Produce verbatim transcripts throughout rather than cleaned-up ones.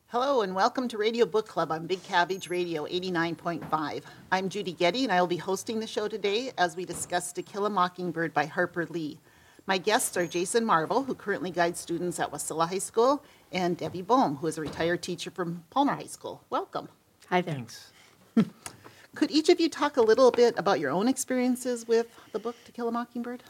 Hello and welcome to Radio Book Club on Big Cabbage Radio eighty-nine point five. I'm Judy Getty and I will be hosting the show today as we discuss To Kill a Mockingbird by Harper Lee. My guests are Jason Marvel, who currently guides students at Wasilla High School, and Debbie Bohm, who is a retired teacher from Palmer High School. Welcome. Hi there. Thanks. Could each of you talk a little bit about your own experiences with the book To Kill a Mockingbird?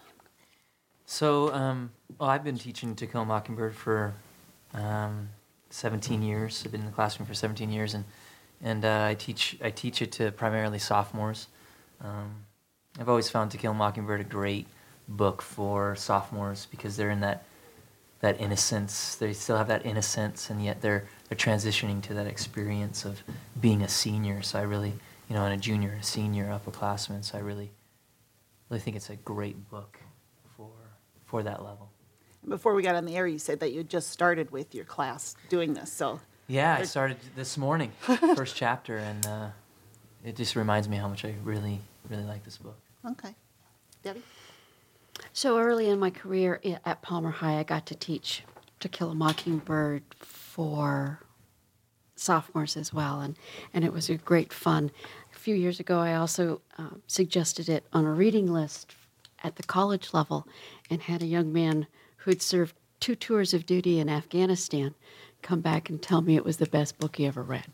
So, um, well, I've been teaching To Kill a Mockingbird for um, seventeen years. I've been in the classroom for seventeen years, and and uh, I teach I teach it to primarily sophomores. Um, I've always found To Kill a Mockingbird a great book for sophomores because they're in that that innocence. They still have that innocence, and yet they're they're transitioning to that experience of being a senior. So I really, you know, and a junior, a senior, upperclassman. So I really, really think it's a great book for for that level. Before we got on the air, you said that you just started with your class doing this. So yeah, I started this morning, first chapter, and uh, it just reminds me how much I really, really like this book. Okay. Debbie? So early in my career i- at Palmer High, I got to teach To Kill a Mockingbird for sophomores as well, and, and it was a great fun. A few years ago, I also uh, suggested it on a reading list at the college level and had a young man who'd served two tours of duty in Afghanistan come back and tell me it was the best book he ever read.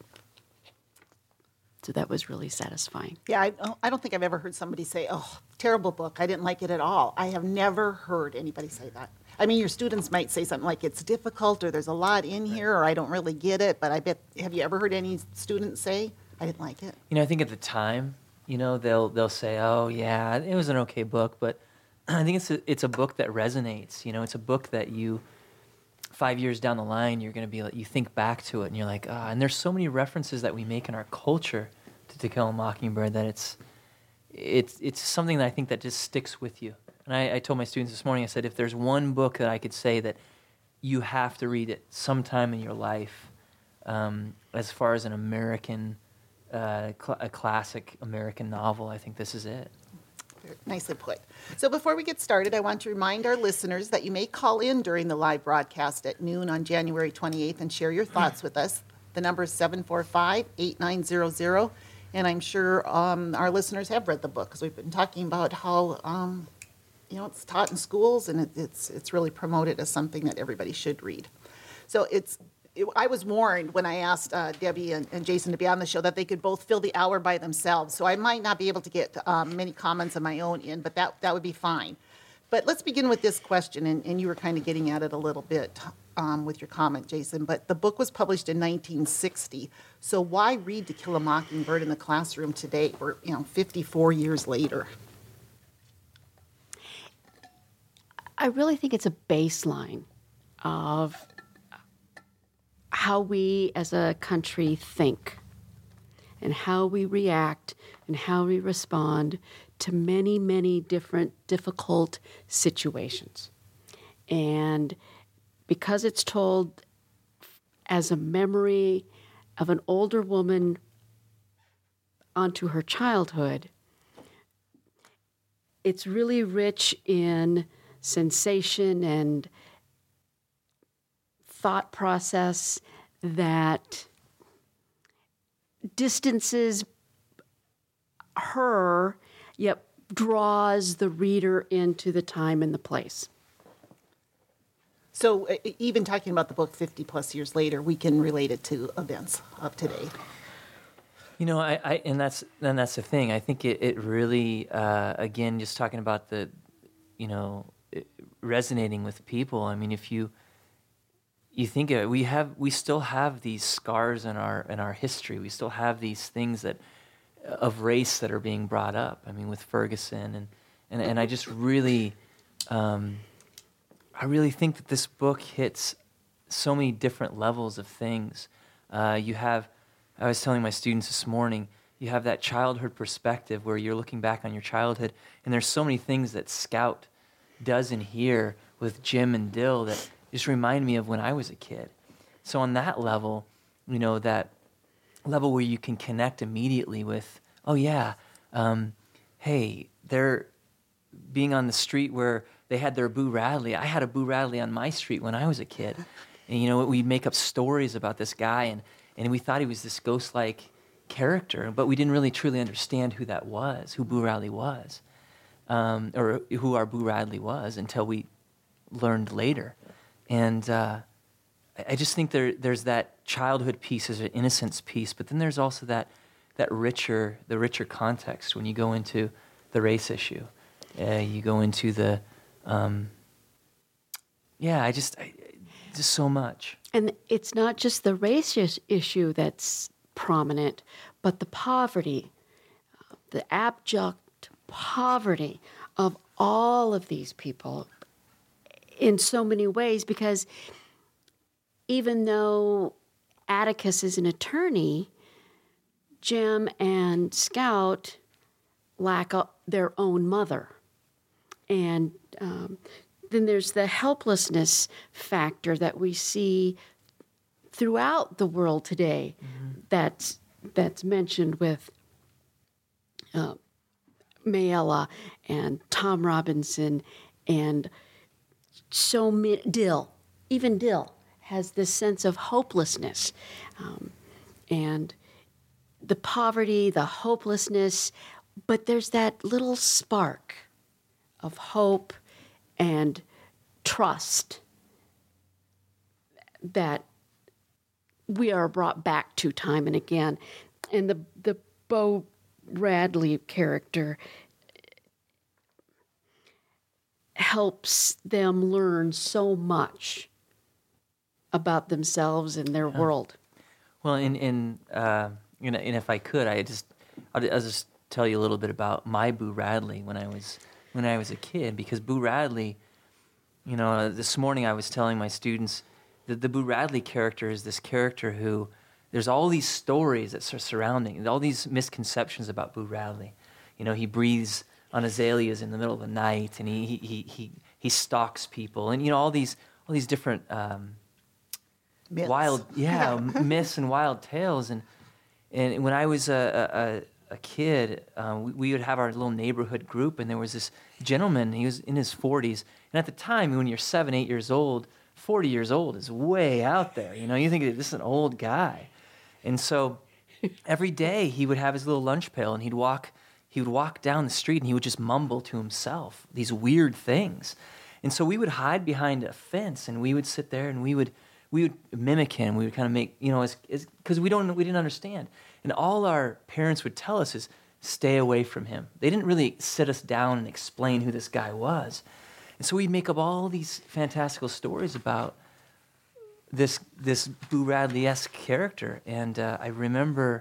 So that was really satisfying. Yeah, I, I don't think I've ever heard somebody say, oh, terrible book, I didn't like it at all. I have never heard anybody say that. I mean, your students might say something like it's difficult or there's a lot in here or I don't really get it, but I bet, have you ever heard any students say, I didn't like it? You know, I think at the time, you know, they'll they'll say, oh, yeah, it was an okay book, but I think it's a, it's a book that resonates. You know, it's a book that you, five years down the line, you're going to be like, you think back to it and you're like, ah, and there's so many references that we make in our culture to To Kill a Mockingbird that it's, it's, it's something that I think that just sticks with you. And I, I told my students this morning, I said, if there's one book that I could say that you have to read it sometime in your life, um, as far as an American, uh, cl- a classic American novel, I think this is it. Nicely put. So before we get started, I want to remind our listeners that you may call in during the live broadcast at noon on January twenty-eighth and share your thoughts with us. The number is seven four five, eight nine zero zero, and I'm sure um, our listeners have read the book because we've been talking about how um, you know it's taught in schools and it, it's it's really promoted as something that everybody should read. So it's it, I was warned when I asked uh, Debbie and, and Jason to be on the show that they could both fill the hour by themselves. So I might not be able to get um, many comments of my own in, but that that would be fine. But let's begin with this question, and, and you were kind of getting at it a little bit um, with your comment, Jason. But the book was published in nineteen sixty. So why read To Kill a Mockingbird in the classroom today? We're you know fifty-four years later. I really think it's a baseline of how we as a country think and how we react and how we respond to many, many different difficult situations. And because it's told as a memory of an older woman onto her childhood, it's really rich in sensation and thought process that distances her, yet draws the reader into the time and the place. So uh, even talking about the book fifty plus years later, we can relate it to events of today. You know, I, I and that's and that's the thing. I think it, it really, uh, again, just talking about the, you know, it, resonating with people. I mean, if you you think of it, we have we still have these scars in our in our history. We still have these things that of race that are being brought up. I mean, with Ferguson and and, and I just really, um, I really think that this book hits so many different levels of things. Uh, you have, I was telling my students this morning, you have that childhood perspective where you're looking back on your childhood, and there's so many things that Scout does in here with Jim and Dill that just remind me of when I was a kid. So on that level, you know, that level where you can connect immediately with, oh yeah, um, hey, they're being on the street where they had their Boo Radley. I had a Boo Radley on my street when I was a kid. And, you know, we'd make up stories about this guy, and, and we thought he was this ghost-like character, but we didn't really truly understand who that was, who Boo Radley was, um, or who our Boo Radley was until we learned later. And uh, I, I just think there there's that childhood piece, there's an innocence piece, but then there's also that that richer, the richer context when you go into the race issue. Uh, you go into the, um, yeah, I just, I, just so much. And it's not just the race is- issue that's prominent, but the poverty, the abject poverty of all of these people in so many ways, because even though Atticus is an attorney, Jim and Scout lack a, their own mother. And um, then there's the helplessness factor that we see throughout the world today. Mm-hmm. that's that's mentioned with uh, Mayella and Tom Robinson and so many, Dill, even Dill has this sense of hopelessness, um, and the poverty, the hopelessness, but there's that little spark of hope and trust that we are brought back to time and again. And the the Bo Radley character helps them learn so much about themselves and their yeah. world. Well, in in uh, you know, and if I could, I just I'll, I'll just tell you a little bit about my Boo Radley when I was when I was a kid, because Boo Radley, you know, uh, this morning I was telling my students that the Boo Radley character is this character who there's all these stories that are surrounding, all these misconceptions about Boo Radley. You know, he breathes on azaleas in the middle of the night, and he he he he, he stalks people, and you know all these all these different um, myths. wild yeah myths and wild tales. And and when I was a a, a kid, uh, we, we would have our little neighborhood group, and there was this gentleman. He was in his forties, and at the time, when you're seven, eight years old, forty years old is way out there. You know, you think this is an old guy, and so every day he would have his little lunch pail, and he'd walk. He would walk down the street and he would just mumble to himself these weird things. And so we would hide behind a fence and we would sit there and we would we would mimic him. We would kind of make, you know, as because we don't we didn't understand. And all our parents would tell us is stay away from him. They didn't really sit us down and explain who this guy was. And so we'd make up all these fantastical stories about this this Boo Radley-esque character. And uh, I remember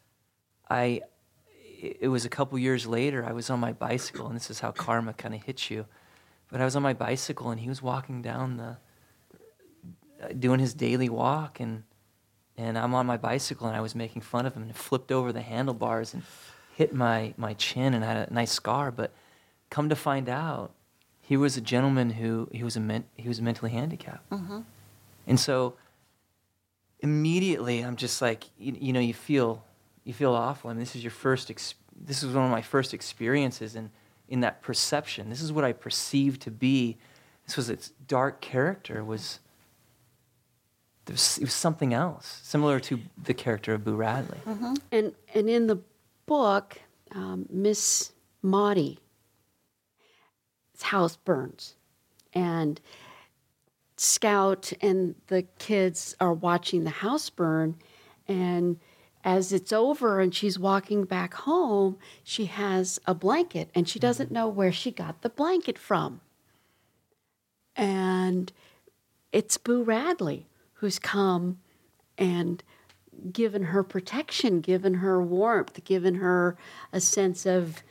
I it was a couple years later, I was on my bicycle, and this is how karma kind of hits you. But I was on my bicycle, and he was walking down the, uh, doing his daily walk, and and I'm on my bicycle, and I was making fun of him, and flipped over the handlebars and hit my, my chin, and had a nice scar. But come to find out, he was a gentleman who he was a men, he was mentally handicapped, mm-hmm. and so immediately I'm just like, you, you know, you feel. You feel awful. I mean, this is your first. Ex- this was one of my first experiences in, in that perception. This is what I perceived to be. This was its dark character. Was, there was it was something else, similar to the character of Boo Radley. Mm-hmm. And and in the book, um, Miss Maudie's house burns, and Scout and the kids are watching the house burn, and as it's over and she's walking back home, she has a blanket, and she doesn't know where she got the blanket from. And it's Boo Radley who's come and given her protection, given her warmth, given her a sense of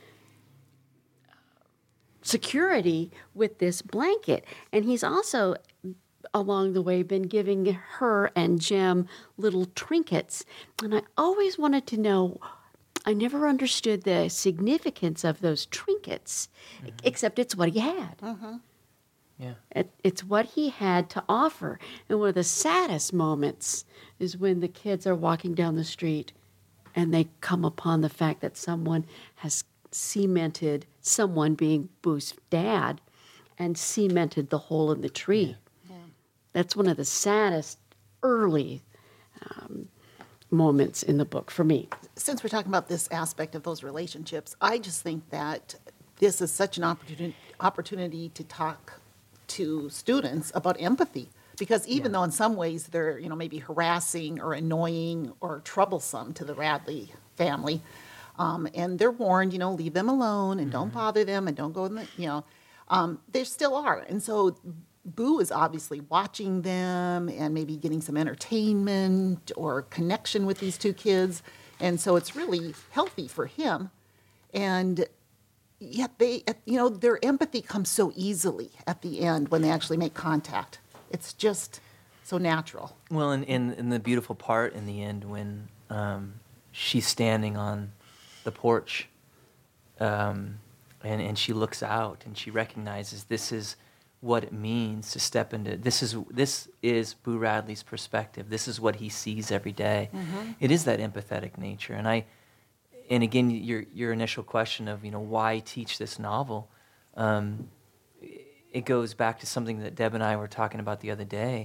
security with this blanket. And he's also, along the way, been giving her and Jim little trinkets. And I always wanted to know, I never understood the significance of those trinkets, mm-hmm. except it's what he had. Mm-hmm. Yeah. It, it's what he had to offer. And one of the saddest moments is when the kids are walking down the street and they come upon the fact that someone has cemented, someone being Boo's dad, and cemented the hole in the tree. Yeah. That's one of the saddest early um, moments in the book for me. Since we're talking about this aspect of those relationships, I just think that this is such an opportunity opportunity to talk to students about empathy. Because even Yeah. though in some ways they're, you know, maybe harassing or annoying or troublesome to the Radley family, um, and they're warned, you know, leave them alone and don't bother them and don't go in the, you know, um, they still are. And so Boo is obviously watching them and maybe getting some entertainment or connection with these two kids. And so it's really healthy for him. And yet they, you know, their empathy comes so easily at the end when they actually make contact. It's just so natural. Well, and, and, and the beautiful part in the end when um, she's standing on the porch um, and, and she looks out and she recognizes this is what it means to step into, this is, this is Boo Radley's perspective. This is what he sees every day. Mm-hmm. It is that empathetic nature. And I, and again, your, your initial question of, you know, why teach this novel, um, it goes back to something that Deb and I were talking about the other day.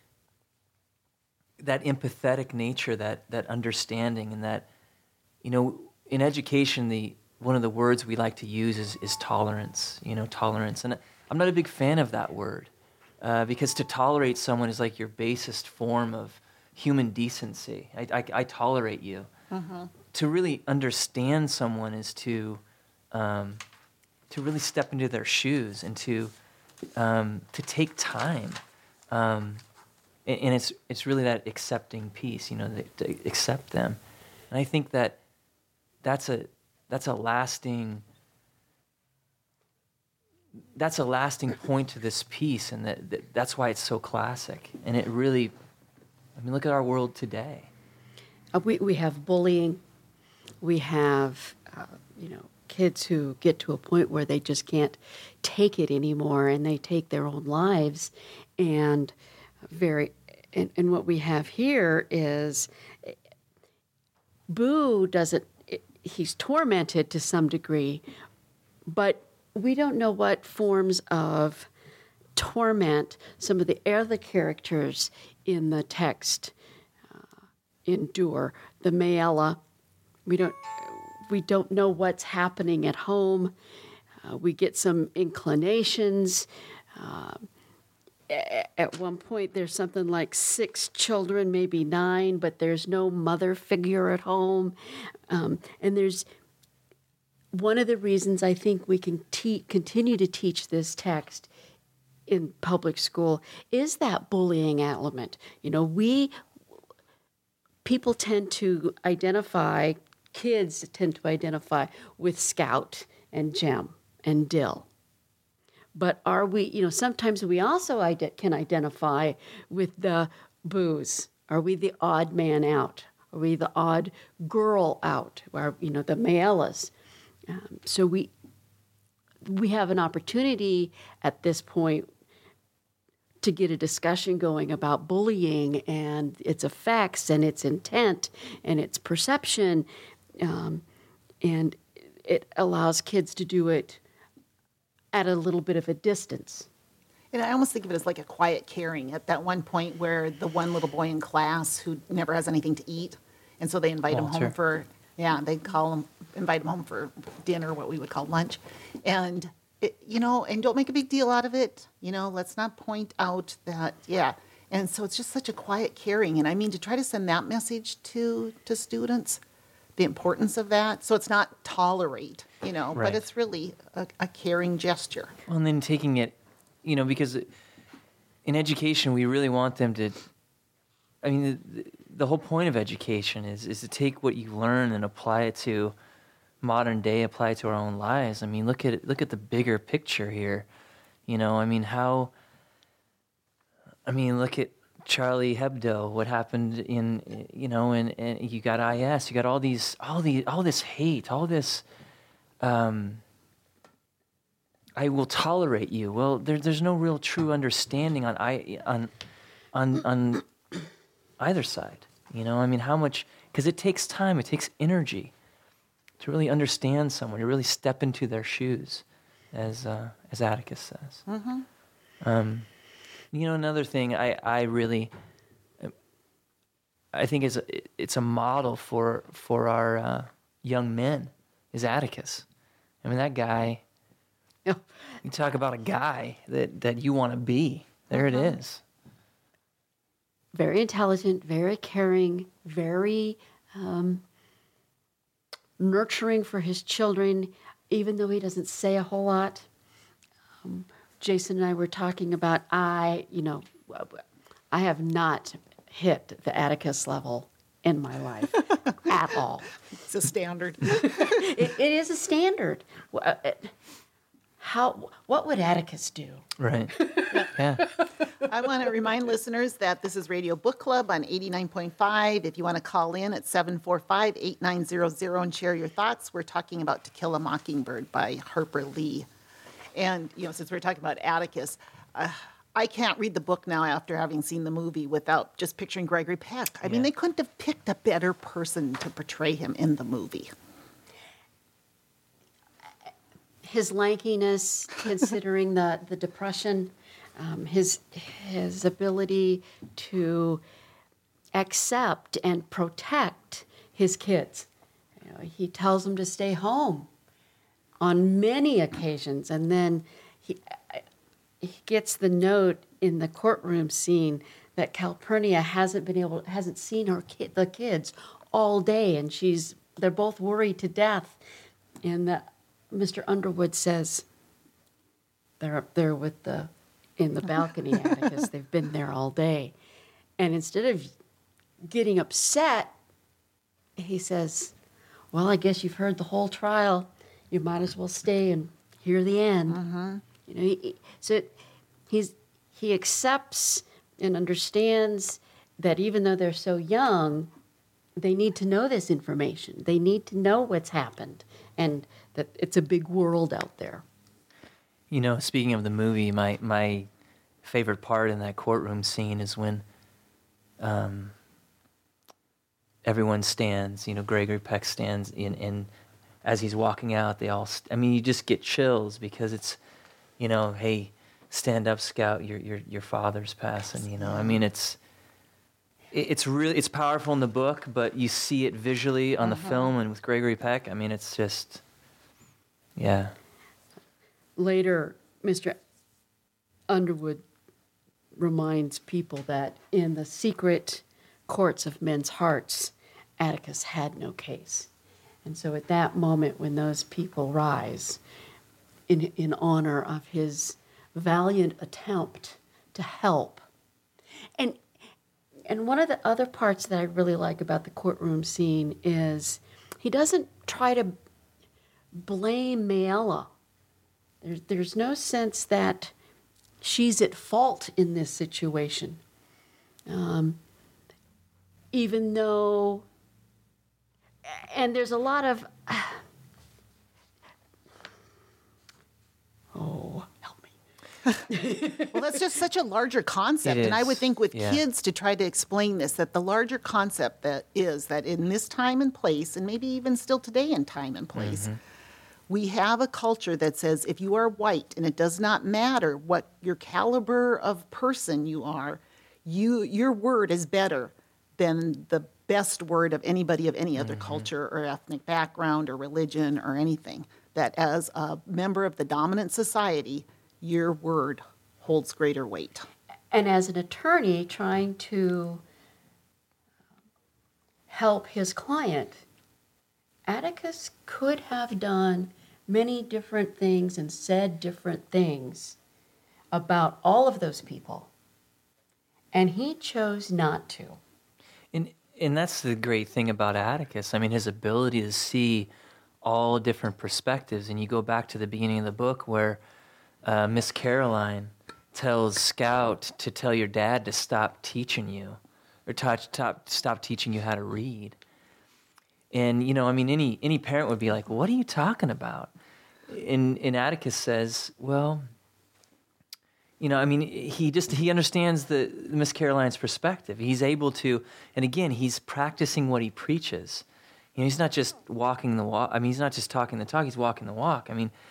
That empathetic nature, that that understanding, and that, you know, in education, the one of the words we like to use is, is tolerance, you know, tolerance. And I'm not a big fan of that word uh, because to tolerate someone is like your basest form of human decency. I, I, I tolerate you. Mm-hmm. To really understand someone is to um, to really step into their shoes and to um, to take time. Um, and, and it's it's really that accepting piece, you know, to, to accept them. And I think that that's a that's a lasting that's a lasting point to this piece, and that, that that's why it's so classic. And it really, I mean, look at our world today. Uh, we we have bullying. We have, uh, you know, kids who get to a point where they just can't take it anymore, and they take their own lives. And very, and, and what we have here is, Boo doesn't. He's tormented to some degree, but we don't know what forms of torment some of the other characters in the text uh, endure. The Mayella, we don't we don't know what's happening at home. Uh, we get some inclinations. Uh, at one point, there's something like six children, maybe nine, but there's no mother figure at home. Um, and there's one of the reasons I think we can te- continue to teach this text in public school is that bullying element. You know, we, people tend to identify, kids tend to identify with Scout and Jem and Dill. But are we, you know, sometimes we also ide- can identify with the Boos. Are we the odd man out? Are we the odd girl out? Or, you know, the Mayellas. Um, so we we have an opportunity at this point to get a discussion going about bullying and its effects and its intent and its perception. Um, and it allows kids to do it at a little bit of a distance. And I almost think of it as like a quiet caring at that one point where the one little boy in class who never has anything to eat, and so they invite him Walter. home for, yeah, they call him, invite him home for dinner, what we would call lunch. And, it, you know, and don't make a big deal out of it. You know, let's not point out that, yeah. And so it's just such a quiet caring. And I mean, to try to send that message to, to students, the importance of that. So it's not tolerate, you know, Right. but it's really a, a caring gesture. Well, and then taking it, you know, because in education, we really want them to, I mean, the, the whole point of education is, is to take what you learn and apply it to modern day, apply it to our own lives. I mean, look at it, look at the bigger picture here. You know, I mean, how, I mean, look at Charlie Hebdo, what happened in, you know, and, and you got I S, you got all these, all the, all this hate, all this, um, I will tolerate you. Well, there, there's no real true understanding on I on on on either side. You know, I mean, how much? Because it takes time, it takes energy to really understand someone, to really step into their shoes, as uh, as Atticus says. Mm-hmm. Um, You know, another thing I, I really, I think is a, it's a model for for our uh, young men is Atticus. I mean, that guy. Yeah. You talk about a guy that, that you want to be. There Uh-huh. it is. Very intelligent, very caring, very um, nurturing for his children, even though he doesn't say a whole lot. Um, Jason and I were talking about, I, you know, I have not hit the Atticus level in my life at all. It's a standard. It, it is a standard. Wha- uh, How? What would Atticus do? Right. Yeah. I want to remind listeners that this is Radio Book Club on eighty-nine point five. If you want to call in at seven four five, eight nine zero zero and share your thoughts, we're talking about To Kill a Mockingbird by Harper Lee. And, you know, since we're talking about Atticus, uh, I can't read the book now after having seen the movie without just picturing Gregory Peck. I mean, Yeah. they couldn't have picked a better person to portray him in the movie. His lankiness, considering the, the depression, um, his his ability to accept and protect his kids. You know, he tells them to stay home on many occasions, and then he he gets the note in the courtroom scene that Calpurnia hasn't been able hasn't seen her kid, the kids all day, and she's they're both worried to death, and the Mister Underwood says, they're up there with the, in the balcony, Atticus. They've been there all day. And instead of getting upset, he says, well, I guess you've heard the whole trial. You might as well stay and hear the end. Mm-hmm. You know, he, so he's, he accepts and understands that even though they're so young, they need to know this information. They need to know what's happened and that it's a big world out there. You know, speaking of the movie, my my favorite part in that courtroom scene is when um, everyone stands. You know, Gregory Peck stands in, and as he's walking out, they all. St- I mean, you just get chills because it's, you know, hey, stand up, Scout. Your your your father's passing. You know, I mean, it's. It's really it's powerful in the book, but you see it visually on the Uh-huh. film and with Gregory Peck. I mean, it's just, yeah. Later, Mister Underwood reminds people that in the secret courts of men's hearts, Atticus had no case. And so at that moment when those people rise in, in honor of his valiant attempt to help. And And one of the other parts that I really like about the courtroom scene is he doesn't try to blame Mayella. There's, there's no sense that she's at fault in this situation. Um, even though, and there's a lot of, oh, help me. Well, that's just such a larger concept. It And I would is, think with yeah. kids to try to explain this, that the larger concept that is that in this time and place, and maybe even still today in time and place, Mm-hmm. we have a culture that says if you are white and it does not matter what your caliber of person you are, you your word is better than the best word of anybody of any other culture or ethnic background or religion or anything. That as a member of the dominant society, your word holds greater weight. And as an attorney trying to help his client, Atticus could have done many different things and said different things about all of those people. And he chose not to. And and that's the great thing about Atticus. I mean, his ability to see all different perspectives. And you go back to the beginning of the book where uh, Miss Caroline tells Scout to tell your dad to stop teaching you, or to, stop stop teaching you how to read. And you know, I mean, any any parent would be like, "What are you talking about?" And and Atticus says, "Well, you know, I mean, he just he understands the Miss Caroline's perspective. He's able to, and again, he's practicing what he preaches. You know, he's not just walking the walk. I mean, he's not just talking the talk. He's walking the walk. I mean,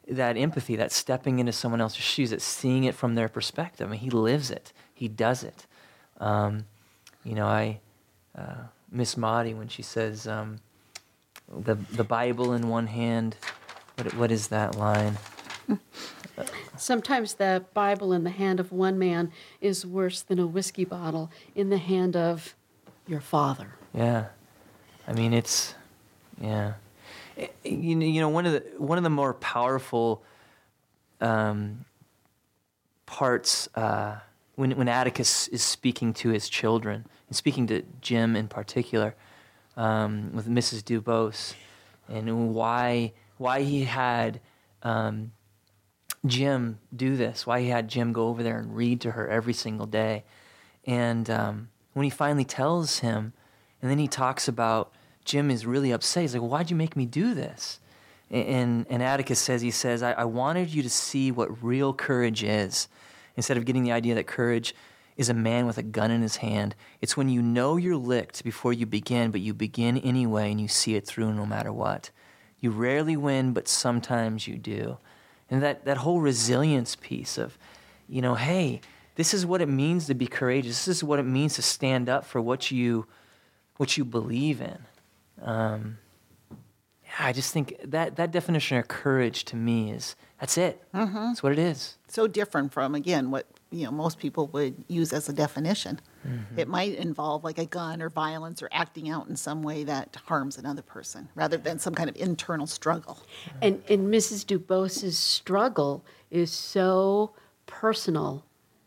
that empathy, that stepping into someone else's shoes, that seeing it from their perspective. I mean, he lives it. He does it. Um, you know, I uh, miss Maudie when she says um, the the Bible in one hand. What what is that line? Sometimes the Bible in the hand of one man is worse than a whiskey bottle in the hand of your father. Yeah, I mean it's yeah. You know, you know one of the one of the more powerful um, parts uh, when when Atticus is speaking to his children and speaking to Jim in particular um, with Missus Dubose, and why why he had um, Jim do this, why he had Jim go over there and read to her every single day, and um, when he finally tells him, and then he talks about. Jim is really upset. He's like, why'd you make me do this? And, and Atticus says, he says, I, I wanted you to see what real courage is. Instead of getting the idea that courage is a man with a gun in his hand, it's when you know you're licked before you begin, but you begin anyway and you see it through no matter what. You rarely win, but sometimes you do. And that, that whole resilience piece of, you know, hey, this is what it means to be courageous. This is what it means to stand up for what you, what you believe in. Um, yeah, I just think that that definition of courage to me is that's it. Mm-hmm. That's what it is. So different from, again, what you know most people would use as a definition. Mm-hmm. It might involve like a gun or violence or acting out in some way that harms another person, rather than some kind of internal struggle. And and Missus Dubose's struggle is so personal,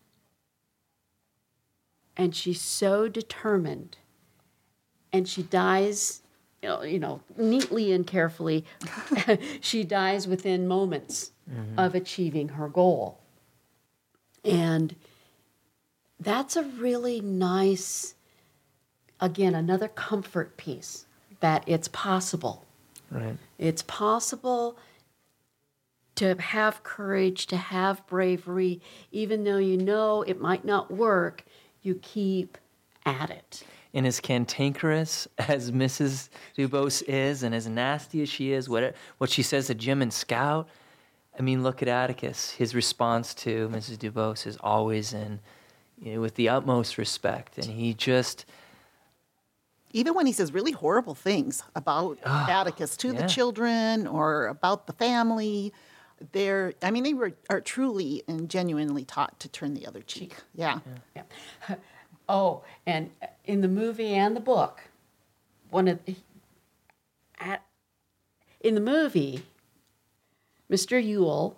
and she's so determined, and she dies. You know, you know, neatly and carefully, she dies within moments mm-hmm. of achieving her goal. And that's a really nice, again, another comfort piece that it's possible. Right. It's possible to have courage, to have bravery, even though you know it might not work, you keep at it. And as cantankerous as Missus Dubose is, and as nasty as she is, what what she says to Jim and Scout, I mean, look at Atticus. His response to Missus Dubose is always in, you know, with the utmost respect, and he just. Even when he says really horrible things about oh, Atticus to yeah. the children or about the family, they're, I mean, they were are truly and genuinely taught to turn the other cheek. Yeah. yeah. yeah. Oh, and in the movie and the book, one of the, at, in the movie, Mister Yule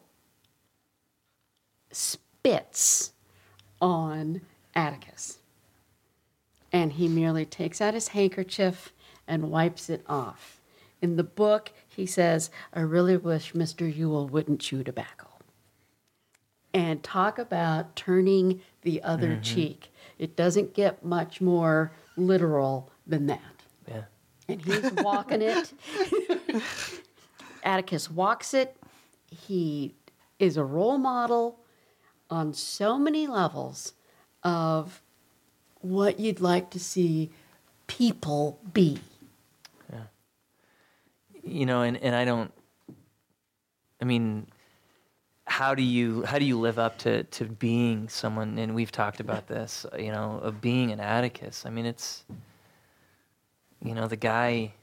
spits on Atticus. And he merely takes out his handkerchief and wipes it off. In the book, he says, I really wish Mister Yule wouldn't chew tobacco. And talk about turning the other mm-hmm. cheek. It doesn't get much more literal than that. Yeah. And he's walking it. Atticus walks it. He is a role model on so many levels of what you'd like to see people be. Yeah. You know, and, and I don't, I mean, how do you how do you live up to, to being someone, and we've talked about this, you know, of being an Atticus. I mean, it's, you know, the guy,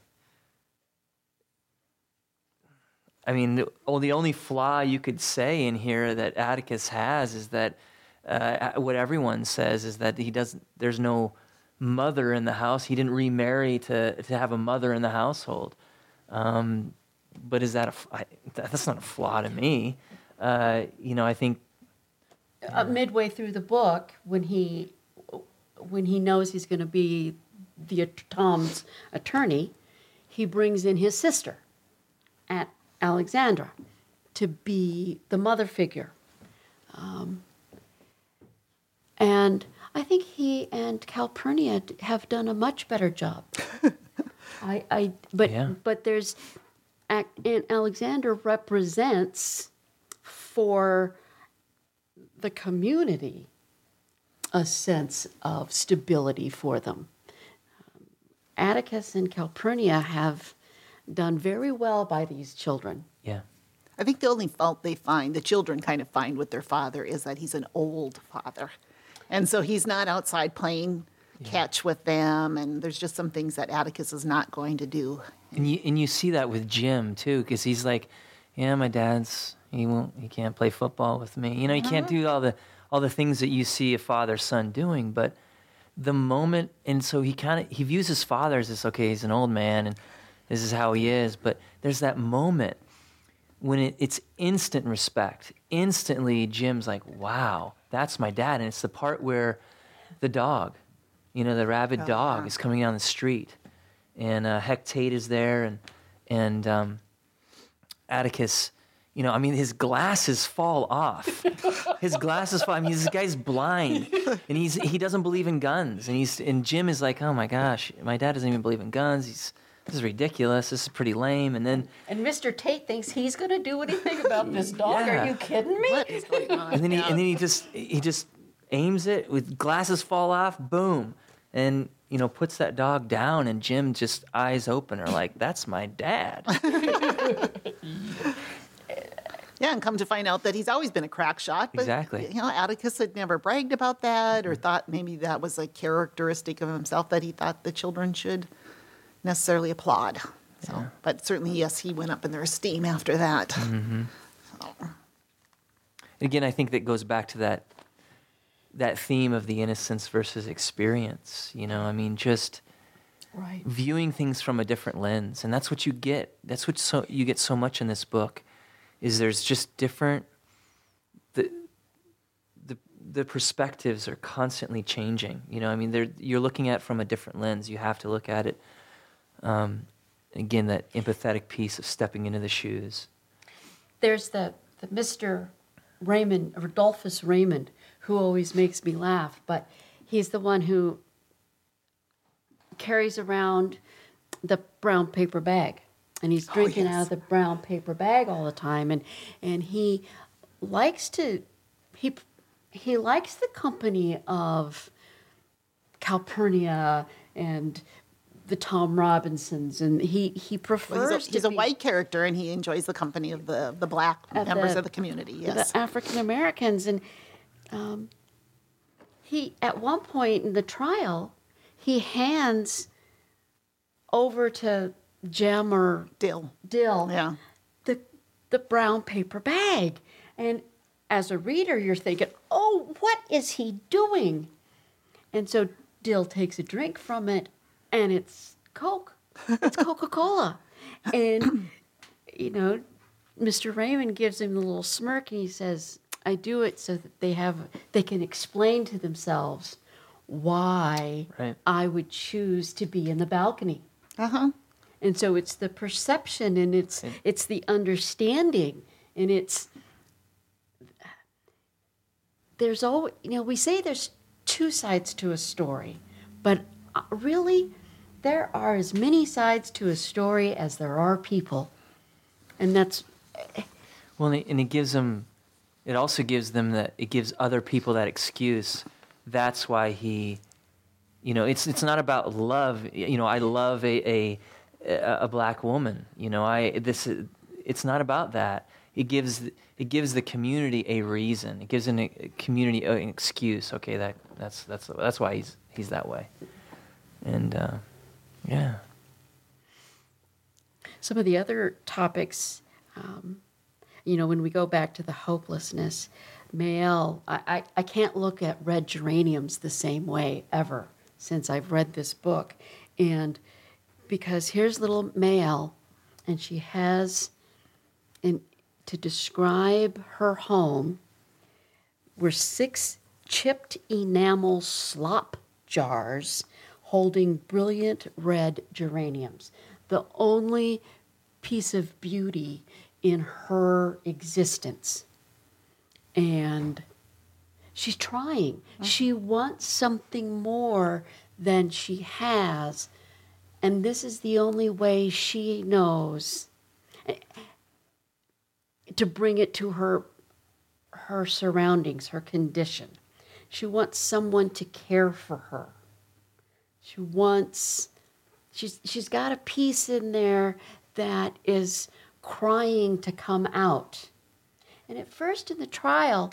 I mean, the, oh, the only flaw you could say in here that Atticus has is that uh, what everyone says is that he doesn't, there's no mother in the house. He didn't remarry to, to have a mother in the household. Um, but is that a, I, that's not a flaw to me. Uh, you know, I think uh, midway through the book, when he when he knows he's going to be the Tom's attorney, he brings in his sister, at Alexandra, to be the mother figure, um, and I think he and Calpurnia have done a much better job. I, I, but yeah. but there's, and Alexandra represents. For the community, a sense of stability for them. Um, Atticus and Calpurnia have done very well by these children. Yeah. I think the only fault they find, the children kind of find with their father, is that he's an old father. And so he's not outside playing catch with them, and there's just some things that Atticus is not going to do. And you and you see that with Jim too, because he's like, yeah, my dad's he won't he can't play football with me. You know, he can't do all the all the things that you see a father son doing. But the moment, and so he kind of he views his father as this, okay, he's an old man, and this is how he is. But there's that moment when it, it's instant respect. Instantly, Jim's like, wow, that's my dad. And it's the part where the dog, you know, the rabid Oh, dog yeah. is coming down the street. And uh, Hecate is there, and and um, Atticus, you know, I mean, his glasses fall off. His glasses fall. I mean, this guy's blind, and he's he doesn't believe in guns. And he's and Jim is like, oh my gosh, my dad doesn't even believe in guns. He's this is ridiculous. This is pretty lame. And then And Mister Tate thinks he's going to do anything about this dog. Yeah. Are you kidding me? What is going on? and then he Yeah. and then he just he just aims it with glasses fall off, boom, and you know puts that dog down, and Jim just eyes open are like, that's my dad. Yeah, and come to find out that he's always been a crack shot. But, Exactly. You know, Atticus had never bragged about that or thought maybe that was a characteristic of himself that he thought the children should necessarily applaud. So, but certainly, yes, he went up in their esteem after that. So, Again, I think that goes back to that that theme of the innocence versus experience. You know, I mean, just Right. viewing things from a different lens, and that's what you get. That's what so you get so much in this book. Is there's just different the the the perspectives are constantly changing. You know, I mean, they're you're looking at it from a different lens. You have to look at it. Um, again, that empathetic piece of stepping into the shoes. There's the, the Mister Raymond, Rodolphus Raymond, who always makes me laugh, but he's the one who carries around the brown paper bag. And he's drinking yes. out of the brown paper bag all the time. And and he likes to he he likes the company of Calpurnia and the Tom Robinsons, and he he prefers well, he's a, to he's a be white character, and he enjoys the company of the, the black Of members the- of the community. Yes. the African Americans. And um, he, at one point in the trial, he hands over to Jem or Dill. Dill Yeah. the the brown paper bag. And as a reader, you're thinking, oh, what is he doing? And so Dill takes a drink from it, and it's Coke. It's Coca-Cola. And, you know, Mister Raymond gives him a little smirk, and he says, I do it so that they have they can explain to themselves why Right. I would choose to be in the balcony. Uh-huh. And so it's the perception, and it's it's the understanding, and it's there's always, you know, we say there's two sides to a story, but uh, really there are as many sides to a story as there are people. And that's Well, and it, and it gives them, it also gives them that, it gives other people that excuse. That's why he, you know, it's it's not about love. You know, I love a a, a black woman. You know, I this is, it's not about that. It gives it gives the community a reason. It gives an, a community an excuse. Okay, that that's that's that's why he's he's that way. And uh, yeah. some of the other topics, um, you know, when we go back to the hopelessness, Mael, I, I, I can't look at red geraniums the same way ever since I've read this book. And because here's little Mael, and she has, in, to describe her home, were six chipped enamel slop jars holding brilliant red geraniums. The only piece of beauty in her existence. And she's trying. She wants something more than she has. And this is the only way she knows to bring it to her her surroundings, her condition. She wants someone to care for her. She wants she's she's got a piece in there that is crying to come out. And at first in the trial,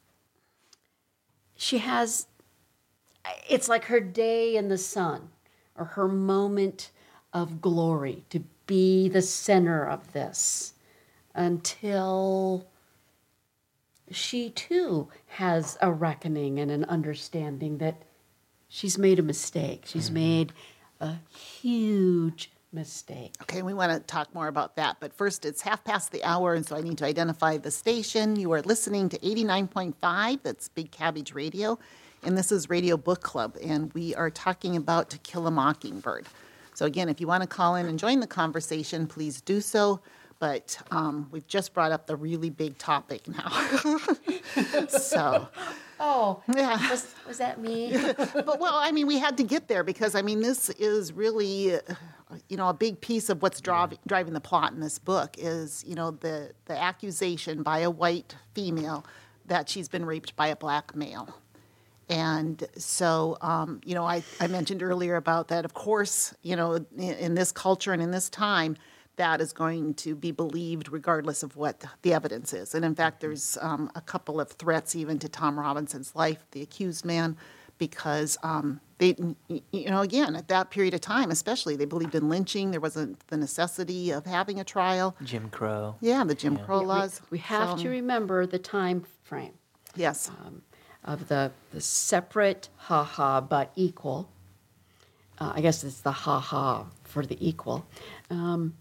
she has, it's like her day in the sun, or her moment of glory, to be the center of this, until she too has a reckoning and an understanding that she's made a mistake. She's Mm-hmm. made a huge mistake. Okay, we want to talk more about that. But first, it's half past the hour, and so I need to identify the station. You are listening to eighty-nine point five. That's Big Cabbage Radio. And this is Radio Book Club. And we are talking about To Kill a Mockingbird. So again, if you want to call in and join the conversation, please do so. But um, we've just brought up the really big topic now. So, Oh, yeah. was, was that me? But well, I mean, we had to get there because I mean, this is really, uh, you know, a big piece of what's driving driving the plot in this book is, you know, the the accusation by a white female that she's been raped by a black male. And so, um, you know, I, I mentioned earlier about that, of course, you know, in, in this culture and in this time, that is going to be believed regardless of what the evidence is. And in fact, there's um, a couple of threats even to Tom Robinson's life, the accused man, because um, they, you know, again, at that period of time, especially, they believed in lynching. There wasn't the necessity of having a trial. Jim Crow. Yeah, the Jim Crow We, laws. we have So, to remember the time frame Yes. of the, the separate ha-ha but equal. Uh, I guess it's the ha-ha for the equal. Um,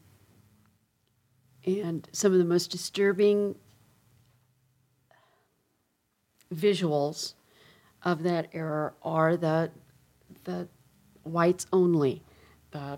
and some of the most disturbing visuals of that era are the the whites only. Uh,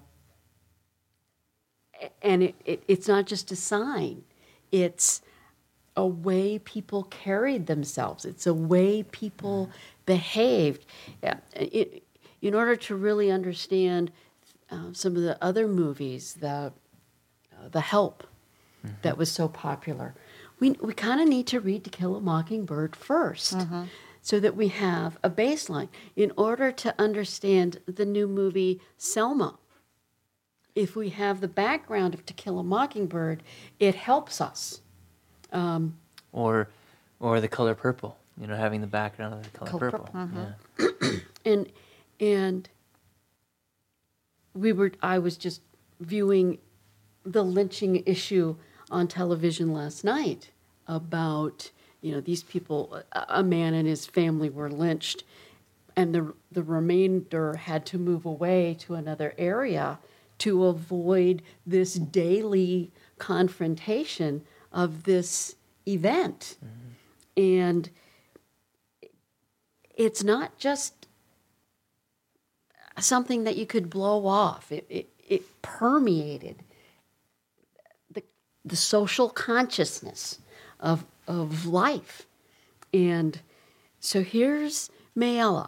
and it, it, it's not just a sign. It's a way people carried themselves. It's a way people behaved. Yeah, it, in order to really understand uh, some of the other movies, the uh, the Help, that was so popular, we we kind of need to read To Kill a Mockingbird first, so that we have a baseline in order to understand the new movie Selma. If we have the background of To Kill a Mockingbird, it helps us. Or, or The Color Purple. You know, having the background of The Color, Color Purple. Purple. Yeah. And and we were I was just viewing the lynching issue on television last night about, you know, these people, a, a man and his family were lynched, and the the remainder had to move away to another area to avoid this daily confrontation of this event. And it's not just something that you could blow off. It, it, it permeated the, the social consciousness of, of life. And so here's Mayella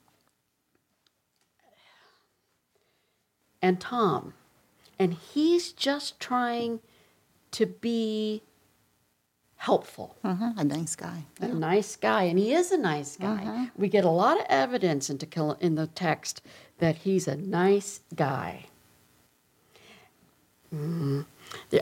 and Tom, and he's just trying to be helpful. Mhm, a nice guy. A nice guy, and he is a nice guy. We get a lot of evidence in, to kill, in the text that he's a nice guy. Mm. Yeah.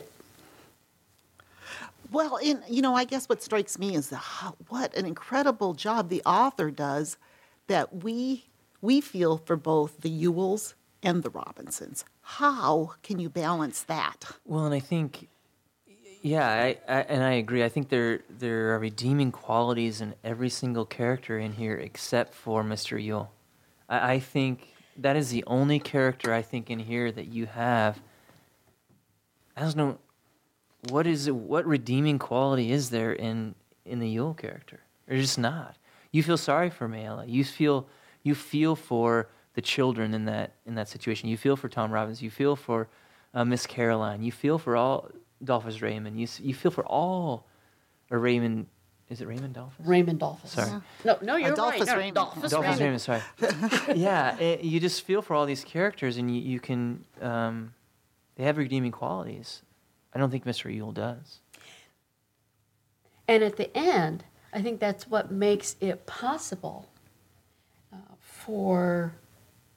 Well, in, you know, I guess what strikes me is the, how- what an incredible job the author does that we we feel for both the Ewells and the Robinsons. How can you balance that? Well, and I think, yeah, I, I and I agree. I think there there are redeeming qualities in every single character in here except for Mister Yule. I, I think that is the only character I think in here that you have. I don't know what is it, what redeeming quality is there in in the Yule character? There's just not. You feel sorry for Mayella. You feel you feel for the children in that in that situation. You feel for Tom Robbins. You feel for uh, Miss Caroline. You feel for all Dolphus Raymond. You s- you feel for all, or Raymond. Is it Raymond Dolphus? Raymond Dolphus. Sorry. No, no, you're Adolphus right. No, Raymond. Dolphus Dolphus Raymond. Raymond. Sorry. Yeah, it, you just feel for all these characters, and you you can um, they have redeeming qualities. I don't think Mister Yule does. And at the end, I think that's what makes it possible uh, for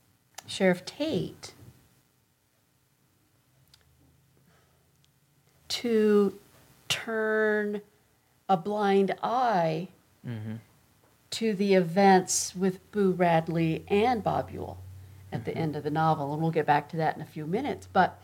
Sheriff Tate to turn a blind eye Mm-hmm. to the events with Boo Radley and Bob Ewell at the Mm-hmm. end of the novel, and we'll get back to that in a few minutes. But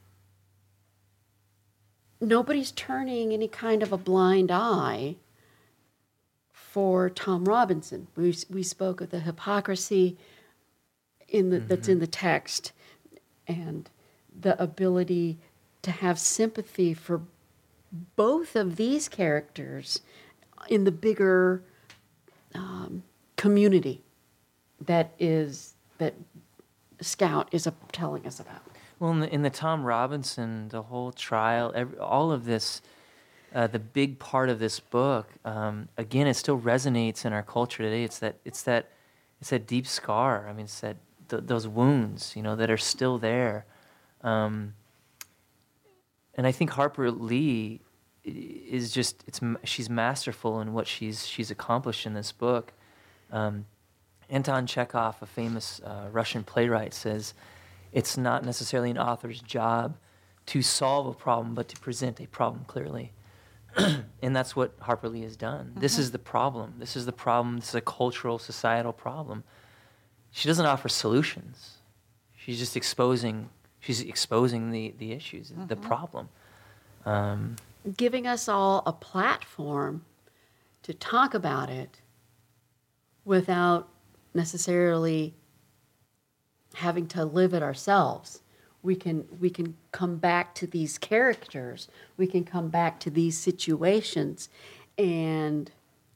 nobody's turning any kind of a blind eye for Tom Robinson. We we spoke of the hypocrisy in the, that's in the text, and the ability to have sympathy for both of these characters in the bigger um, community that is that Scout is a, telling us about. Well, in the, in the Tom Robinson, the whole trial, every, all of this, uh, the big part of this book, um, again, it still resonates in our culture today. It's that it's that it's that deep scar. I mean, it's that th- those wounds, you know, that are still there. Um, and I think Harper Lee is just it's she's masterful in what she's she's accomplished in this book. Um, Anton Chekhov, a famous uh, Russian playwright, says it's not necessarily an author's job to solve a problem, but to present a problem clearly. And that's what Harper Lee has done. Mm-hmm. This is the problem. This is the problem. This is a cultural, societal problem. She doesn't offer solutions. She's just exposing. She's exposing the the issues, mm-hmm. the problem. Um, Giving us all a platform to talk about it without necessarily having to live it ourselves. We can we can come back to these characters. We can come back to these situations and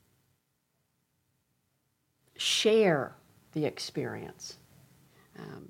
share the experience. Um,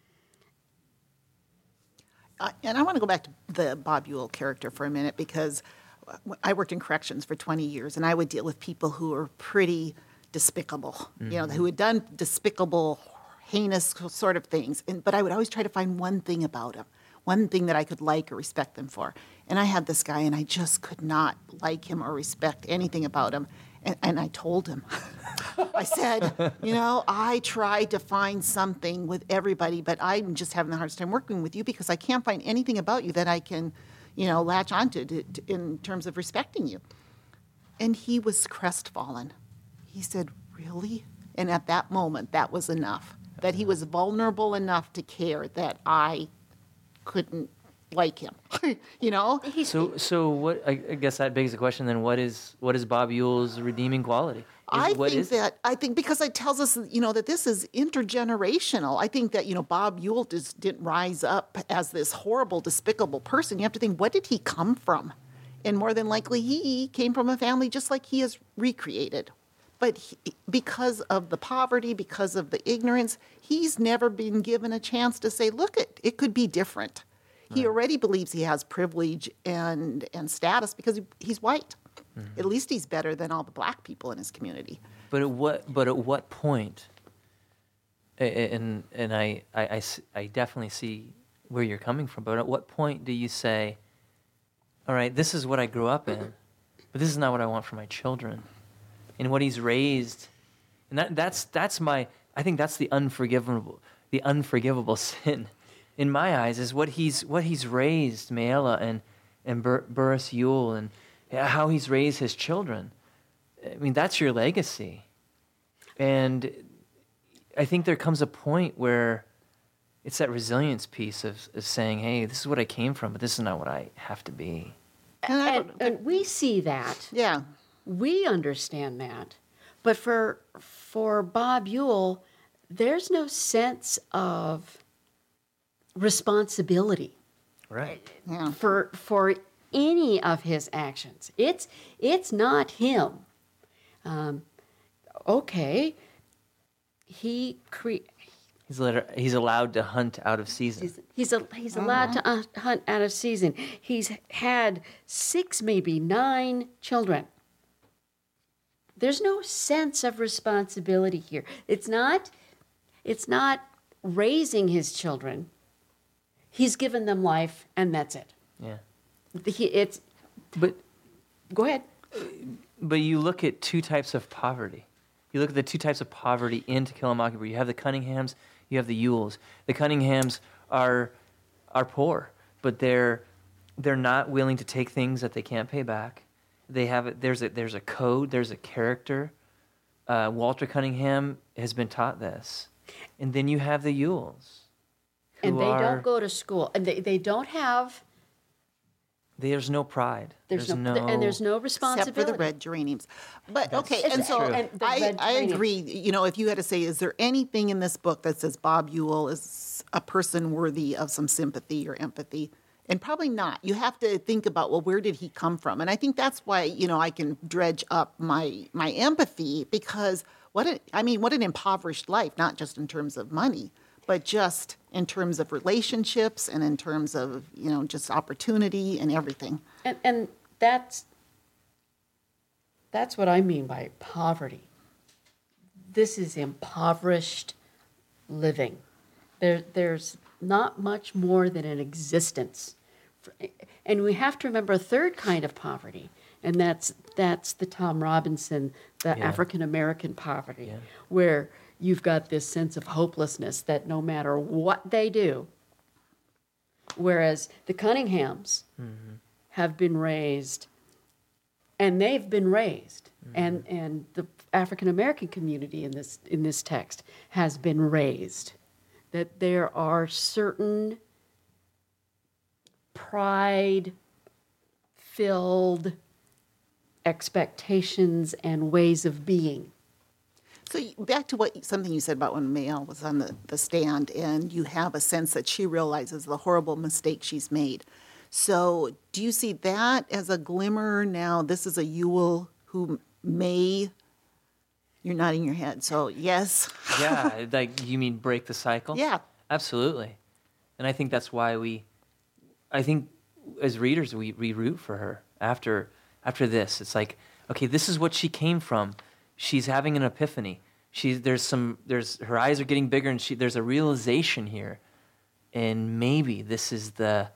Uh, and I want to go back to the Bob Ewell character for a minute, because I worked in corrections for twenty years, and I would deal with people who were pretty despicable, mm-hmm. you know, who had done despicable, heinous sort of things. And, but I would always try to find one thing about them, one thing that I could like or respect them for. And I had this guy, and I just could not like him or respect anything about him. And, and I told him, I said, you know, I tried to find something with everybody, but I'm just having the hardest time working with you because I can't find anything about you that I can, you know, latch onto to, to, in terms of respecting you. And he was crestfallen. He said, really? And at that moment, that was enough, that he was vulnerable enough to care that I couldn't like him, you know? So, so what? I, I guess that begs the question. Then, what is what is Bob Ewell's redeeming quality? Is, I what think is that I think because it tells us, you know, that this is intergenerational. I think that, you know, Bob Ewell just didn't rise up as this horrible, despicable person. You have to think, what did he come from? And more than likely, he came from a family just like he is recreated. But he, because of the poverty, because of the ignorance, he's never been given a chance to say, look, it, it could be different. He already believes he has privilege and, and status because he, he's white. Mm-hmm. At least he's better than all the black people in his community. But at what? But at what point? And and I, I, I, I definitely see where you're coming from. But at what point do you say, "All right, this is what I grew up in, but this is not what I want for my children," and what he's raised, and that that's that's my. I think that's the unforgivable, the unforgivable sin. In my eyes, is what he's what he's raised Mayella and and Bur- Burris Ewell and how he's raised his children. I mean, that's your legacy, and I think there comes a point where it's that resilience piece of, of saying, "Hey, this is what I came from, but this is not what I have to be." And, I and, and we see that. Yeah, we understand that, but for for Bob Ewell, there's no sense of responsibility, right? Yeah. For for any of his actions. It's it's not him. Um, okay, he cre- He's let, he's allowed to hunt out of season. He's he's, a, he's allowed to uh, hunt out of season. He's had six, maybe nine children. There's no sense of responsibility here. It's not. It's not raising his children. He's given them life, and that's it. Yeah. He, it's. But go ahead. But you look at two types of poverty. You look at the two types of poverty in To Kill a Mockingbird. You have the Cunninghams, you have the Ewells. The Cunninghams are are poor, but they're they're not willing to take things that they can't pay back. They have it. There's a there's a code. There's a character. Uh, Walter Cunningham has been taught this, and then you have the Yules, who And they are, don't go to school, and they, they don't have. There's no pride. There's, There's no, no, and there's no Except responsibility. for the red geraniums. But, That's okay, It's and so true. and the I, red I geraniums. agree. You know, if you had to say, is there anything in this book that says Bob Ewell is a person worthy of some sympathy or empathy? And probably not. You have to think about, well, where did he come from? And I think that's why, you know, I can dredge up my my empathy, because what a, I mean, what an impoverished life, not just in terms of money, but just in terms of relationships and in terms of, you know, just opportunity and everything. And, and that's that's what I mean by poverty. This is impoverished living. There, there's not much more than an existence. And we have to remember a third kind of poverty, and that's that's the Tom Robinson, the Yeah. African American poverty, Yeah. where you've got this sense of hopelessness that no matter what they do, whereas the Cunninghams have been raised, and they've been raised, and and the African American community in this in this text has been raised, that there are certain pride-filled expectations and ways of being. So y- back to what something you said about when Mayel was on the, the stand, and you have a sense that she realizes the horrible mistake she's made. So do you see that as a glimmer now? This is a Ewell who may, you're nodding your head, so yes. Yeah, like you mean break the cycle? Yeah. Absolutely. And I think that's why we, I think as readers, we, we root for her after after this. It's like, okay, this is what she came from. She's having an epiphany. She's, there's some, there's, her eyes are getting bigger, and she, there's a realization here. And maybe this is the,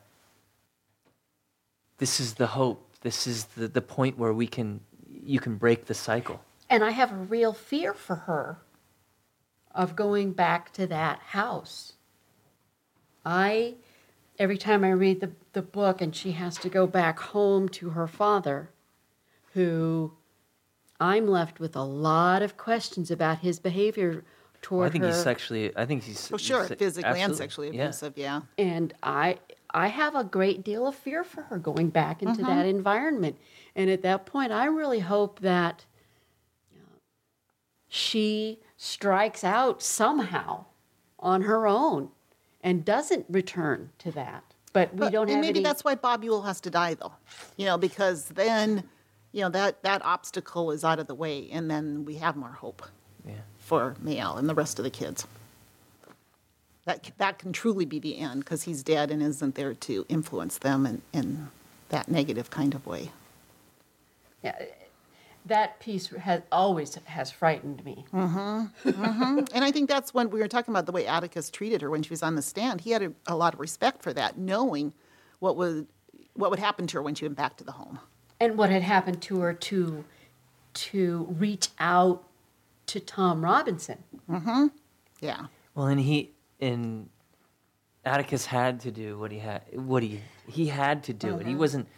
this is the hope. This is the, the point where we can, you can break the cycle. And I have a real fear for her of going back to that house. I, every time I read the, the book and she has to go back home to her father, who I'm left with a lot of questions about his behavior toward Well, I think her. he's sexually, I think he's... Oh, sure, he's- physically and absolutely, sexually yeah. abusive, yeah. And I I have a great deal of fear for her going back into Mm-hmm. that environment. And at that point, I really hope that uh, she strikes out somehow on her own and doesn't return to that. But we But- don't and have maybe any... that's why Bob Ewell has to die, though. You know, because then, you know, that, that obstacle is out of the way, and then we have more hope Yeah. for Mayel and the rest of the kids. That, that can truly be the end, because he's dead and isn't there to influence them in, in that negative kind of way. Yeah, that piece has always has frightened me. And I think that's when we were talking about the way Atticus treated her when she was on the stand. He had a, a lot of respect for that, knowing what would, what would happen to her when she went back to the home. And what had happened to her to to reach out to Tom Robinson. Yeah. Well, and he, and Atticus had to do what he had, what he, he had to do it. He wasn't,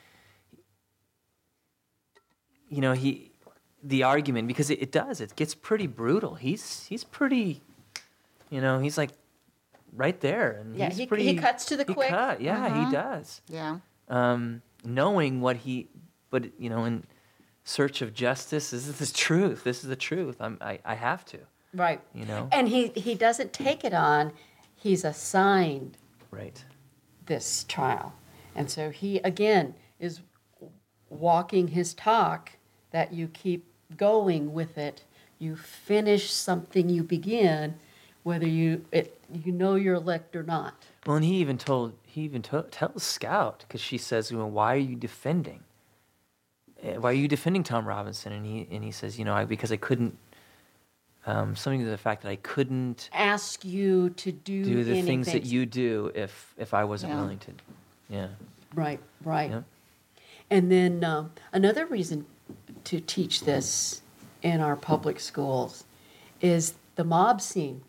you know, he, the argument, because it, it does, it gets pretty brutal. He's, he's pretty, you know, he's like right there. And Yeah, he's he- pretty, he cuts to the he quick. cut, yeah, he does. Yeah. Um, knowing what he, but, you know, in search of justice, this is the truth. This is the truth. I'm, I, I have to, Right. you know? And he, he doesn't take it on. He's assigned Right. this trial. And so he, again, is walking his talk that you keep going with it. You finish something you begin, whether you it, you know you're elect or not. Well, and he even told he even to, tells Scout, because she says, "Well, why are you defending? Eh, Why are you defending Tom Robinson?" And he and he says, "You know, I, because I couldn't." Um, something to the fact that I couldn't Ask you to do, do the anything. things that you do if if I wasn't Yeah. willing to. Yeah. Right, right. Yeah. And then um, another reason to teach this in our public schools is the mob scene.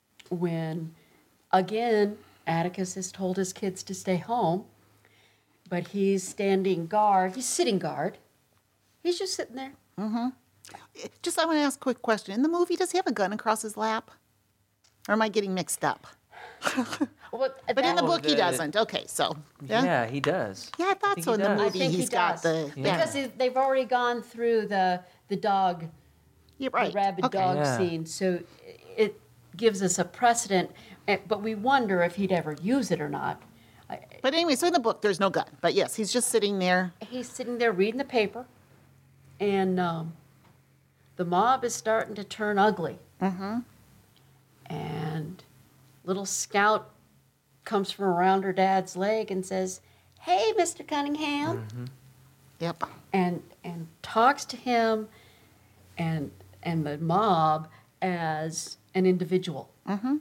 When, again, Atticus has told his kids to stay home, but he's standing guard. He's sitting guard. He's just sitting there. Just, I want to ask a quick question. In the movie, does he have a gun across his lap? Or am I getting mixed up? Well, But in the Oh, book, he the- doesn't. Okay, so. Yeah, he does. Yeah, I thought think so. he In the does. I movie, think he's he got does. the. Yeah. Because they- they've already gone through the the dog, You're right. the rabid Okay. dog Yeah. scene, so it gives us a precedent. eh, But we wonder if he'd ever use it or not. I- But anyway, so in the book, there's no gun. But yes, he's just sitting there. He's sitting there reading the paper, and um, the mob is starting to turn ugly. Mm-hmm. And little Scout comes from around her dad's leg and says, "Hey, Mister Cunningham," Yep. and and talks to him and and the mob as an individual. Mm-hmm.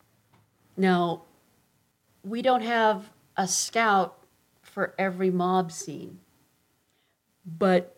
Now, we don't have a Scout for every mob scene, but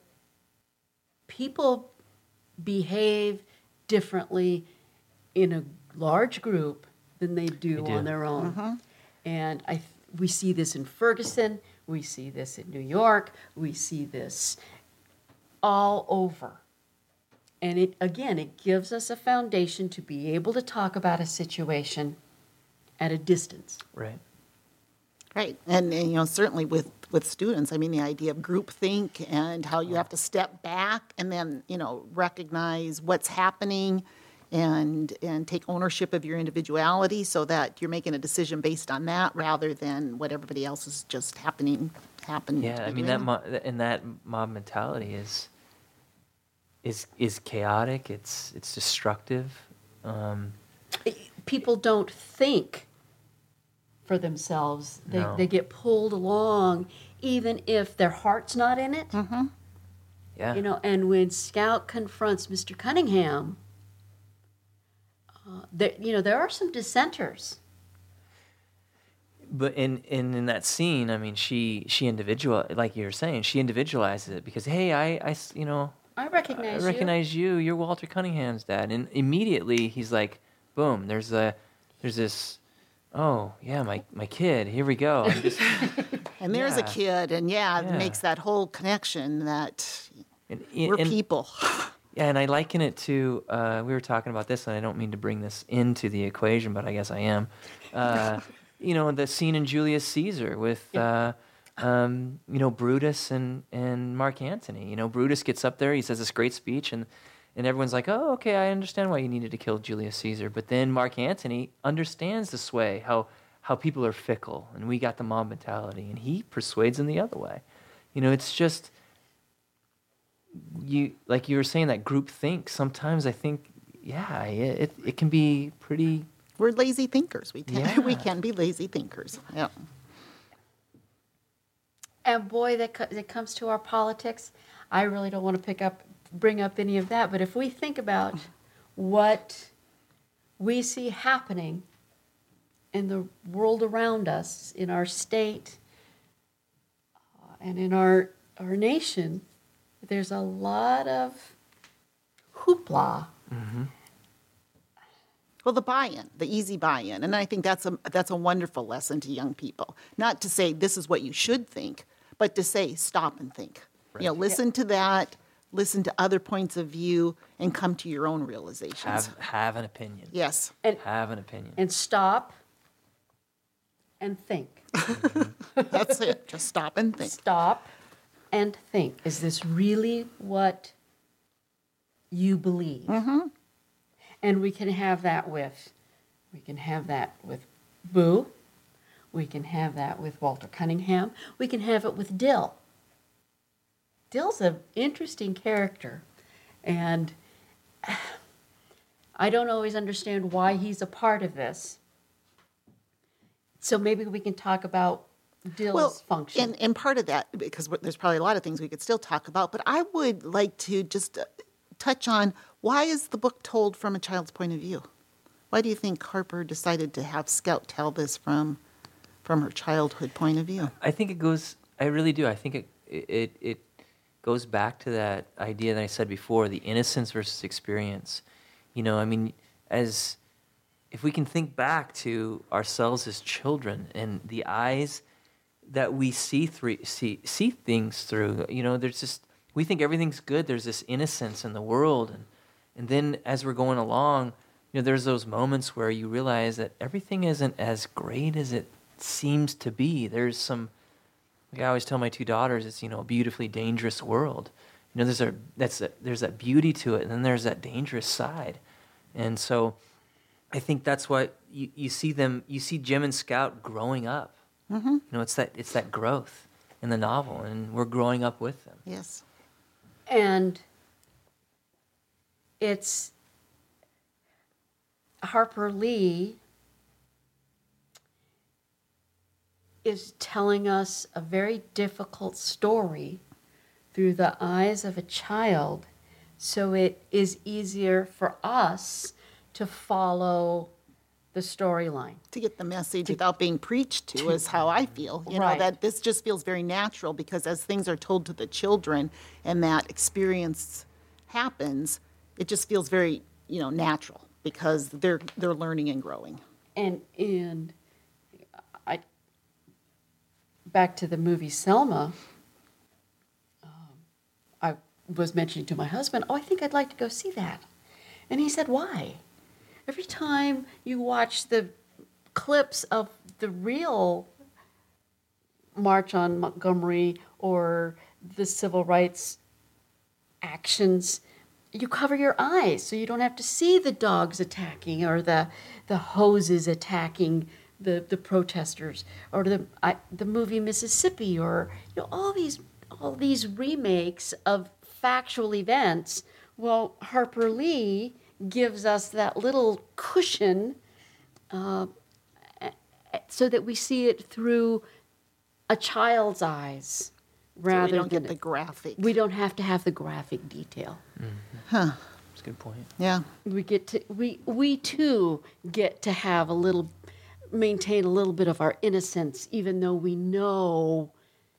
people behave differently in a large group than they do, They do. on their own. And I, th- we see this in Ferguson, we see this in New York, we see this all over. And it again, it gives us a foundation to be able to talk about a situation at a distance. Right. Right. And, and, you know, certainly with, with students, I mean, the idea of groupthink and how you have to step back and then, you know, recognize what's happening and and take ownership of your individuality so that you're making a decision based on that rather than what everybody else is just happening happening. Yeah, to I be mean that doing. mo- and that mob mentality is is is chaotic. It's it's destructive. Um, People don't think for themselves. They, No. they get pulled along, even if their heart's not in it. yeah. You know, and when Scout confronts Mister Cunningham, uh, there, you know, there are some dissenters. But in, in in that scene, I mean, she she individual like you were saying, she individualizes it because hey, I, I s- you know I I recognize, recognize you. You're Walter Cunningham's dad, and immediately he's like, boom. There's a there's this. Oh yeah, my my kid. Here we go. I'm just, And there's a yeah. kid, and yeah, it Yeah. makes that whole connection that and, we're and- people. Yeah, and I liken it to, uh, we were talking about this, and I don't mean to bring this into the equation, but I guess I am. Uh, you know, the scene in Julius Caesar with, uh, um, you know, Brutus and, and Mark Antony. You know, Brutus gets up there, he says this great speech, and, and everyone's like, oh, okay, I understand why you needed to kill Julius Caesar. But then Mark Antony understands the sway, how, how people are fickle, and we got the mob mentality, and he persuades them the other way. You know, it's just... You like you were saying that group think. Sometimes I think, yeah, it it, it can be pretty. We're lazy thinkers. We can, we Yeah. can be lazy thinkers. Yeah. And boy, that co- that comes to our politics. I really don't want to pick up, bring up any of that. But if we think about what we see happening in the world around us, in our state, uh, and in our our nation, there's a lot of hoopla. Well, the buy-in, the easy buy-in, and I think that's a that's a wonderful lesson to young people. Not to say this is what you should think, but to say stop and think. You know, listen to that, listen to other points of view, and come to your own realizations. Have have an opinion. Yes, And Have an opinion. and stop and think. that's it. Just stop and think. Stop and think. Is this really what you believe? Mm-hmm. And we can have that with, we can have that with Boo. We can have that with Walter Cunningham. We can have it with Dill. Dill's an interesting character, and I don't always understand why he's a part of this. So maybe we can talk about Dill's Well, function. and, and part of that, because there's probably a lot of things we could still talk about, but I would like to just uh, touch on why is the book told from a child's point of view? Why do you think Harper decided to have Scout tell this from from her childhood point of view? I think it goes. I really do. I think it it it goes back to that idea that I said before: the innocence versus experience. You know, I mean, as if we can think back to ourselves as children and the eyes that we see through see see things through. You know, there's just we think everything's good. There's this innocence in the world, and and then as we're going along, you know, there's those moments where you realize that everything isn't as great as it seems to be. There's some, like I always tell my two daughters, it's, you know, a beautifully dangerous world. You know, there's a that's a, there's that beauty to it, and then there's that dangerous side, and so I think that's what you, you see them. You see Jim and Scout growing up. Mm-hmm. You know, it's that it's that growth in the novel, and we're growing up with them. Yes. And it's Harper Lee is telling us a very difficult story through the eyes of a child, so it is easier for us to follow the storyline. To get the message without being preached to is how I feel. You Right. know, that this just feels very natural because as things are told to the children and that experience happens, it just feels very, you know, natural because they're they're learning and growing. And and I back to the movie Selma. Um, I was mentioning to my husband, "Oh, I think I'd like to go see that," and he said, "Why?" Every time you watch the clips of the real March on Montgomery or the civil rights actions, you cover your eyes so you don't have to see the dogs attacking or the the hoses attacking the, the protesters or the I, the movie Mississippi or you know all these all these remakes of factual events. Well, Harper Lee gives us that little cushion uh, so that we see it through a child's eyes rather so we don't than get the graphic. we don't have to have the graphic detail. Huh. That's a good point. Yeah. We get to we we too get to have a little maintain a little bit of our innocence even though we know